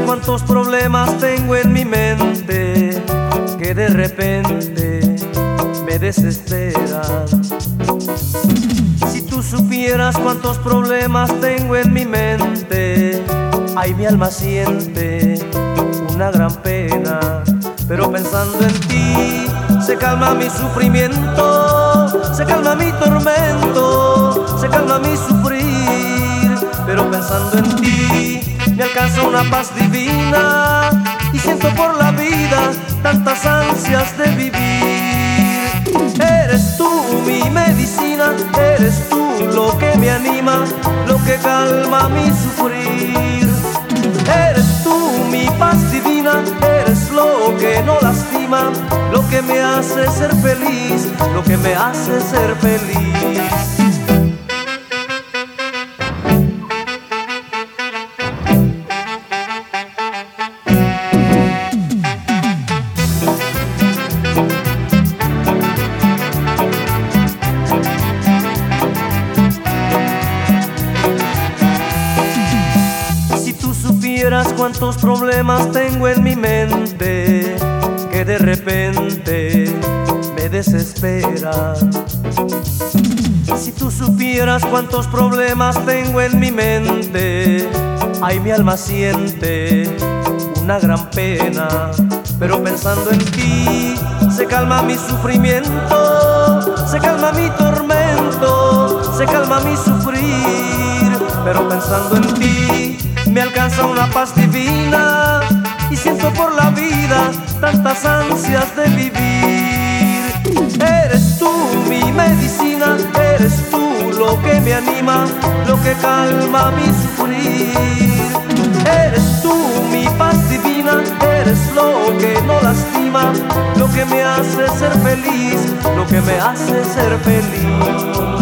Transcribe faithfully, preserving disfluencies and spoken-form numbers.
cuántos problemas tengo en mi mente que de repente me desesperan. Si tú supieras cuántos problemas tengo en mi mente, ay, mi alma siente una gran pena. Pero pensando en ti se calma mi sufrimiento, se calma mi tormento, se calma mi sufrir. Pero pensando en ti me alcanza una paz divina y siento por la vida tantas ansias de vivir. Eres tú mi medicina, eres tú lo que me anima, lo que calma mi sufrir. Eres tú mi paz divina, eres lo que no lastima, lo que me hace ser feliz, lo que me hace ser feliz. Cuántos problemas tengo en mi mente que de repente me desesperan. Si tú supieras cuántos problemas tengo en mi mente, ay, mi alma siente una gran pena. Pero pensando en ti se calma mi sufrimiento, se calma mi tormento, se calma mi sufrir. Pero pensando en ti me alcanza una paz divina y siento por la vida tantas ansias de vivir. Eres tú mi medicina, eres tú lo que me anima, lo que calma mi sufrir. Eres tú mi paz divina, eres lo que no lastima, lo que me hace ser feliz, lo que me hace ser feliz.